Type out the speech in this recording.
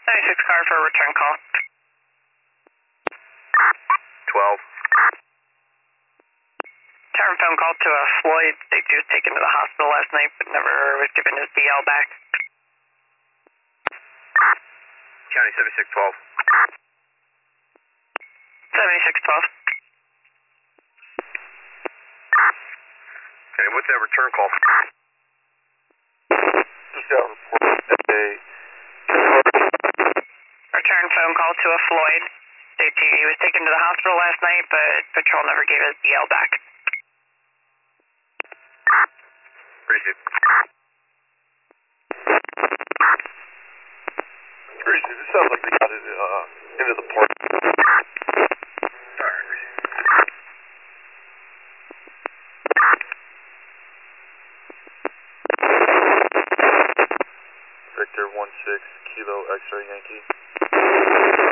96 car for a return call. 12. Return phone call to a Floyd. He was taken to the hospital last night but never was given his BL back. County 7612. 7612. Okay, what's that return call? Just got reported that they Return phone call to a Floyd. He was taken to the hospital last night, but patrol never gave his BL back. Appreciate it. Appreciate it. It sounds like they got it into the park. Alright, appreciate it. Victor 16 Kilo X-ray Yankee.